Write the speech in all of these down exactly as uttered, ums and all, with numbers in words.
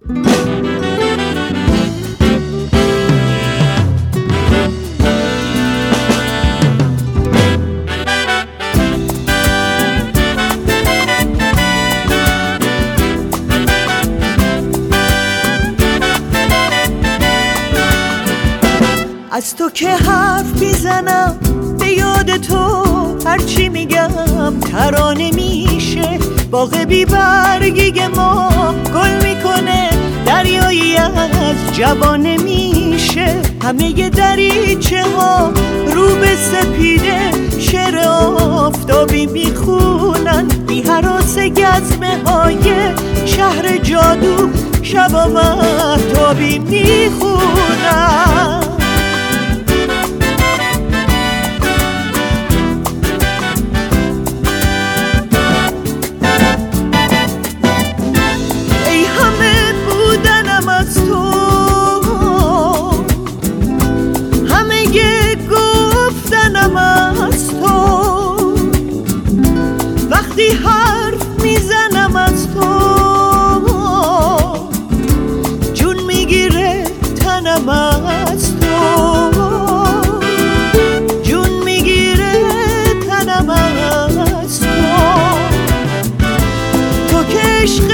از تو که حرف میزنم به یاد تو، هرچی میگم ترانه میشه. باغ بی برگی ما گل میکنه، دریایی از جوانه میشه. همه دریچه ها رو به سپیده، شعر آفتابی میخونن. بی هراس گزمه های شهر جادو، شبا مهتابی میخونن. وقتی حرف میزنم از تو، جون میگیره تنم از تو، جون میگیره تنم از تو. تو که عشق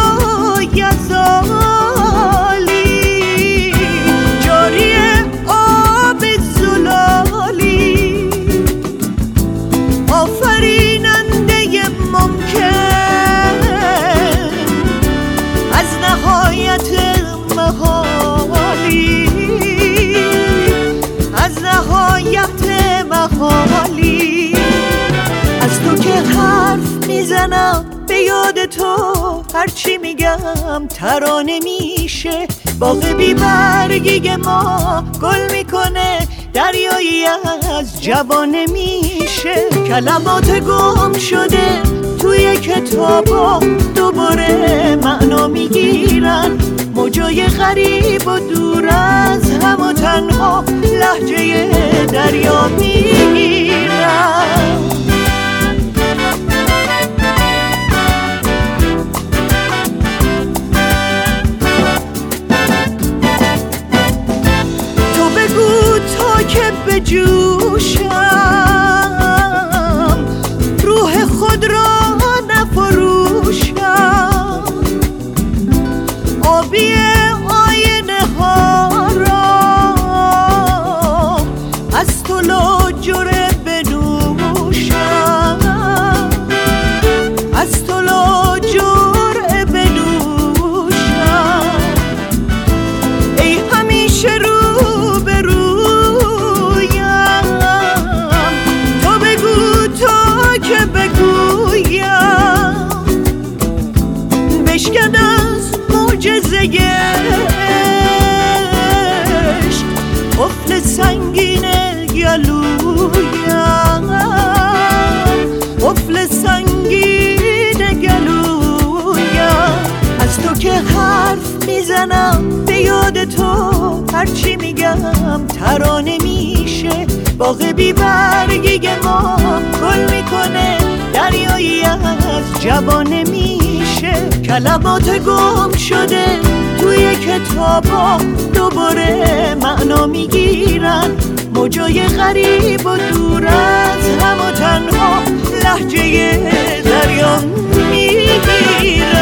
لایزالی، جاری آب زلالی، آفریننده ممکن از نهایت محالی، از نهایت محالی. از تو که حرف میزنم به یاد تو، هرچی میگم ترانه میشه. باغ بی برگی ما گل میکنه، دریایی از جوانه میشه. کلمات گم شده توی کتابا دوباره معنا میگیرن. موجای غریب و دور از هم و تنها لهجه دریا میگیرن. تو بگو تا که بجوشم، روح خود را نفروشم. آبی آینه ها را از تو لاجره بنوشم، از تو لاجره بنوشم. ای همیشه رو به رویم، تو بگو تا که بگویم. بشکن از معجزه عشق قفل سنگین گلویم، قفل سنگین گلویم. از تو که حرف میزنم به یاد تو، هرچی میگم ترانه میشه. باغ بی برگی ما گل میکنه، دریایی از جوانه میشه. کلمات گم شده توی کتابا دوباره معنا میگیرن. موجای غریب و دور از هم و تنها لهجه دریا میگیرن.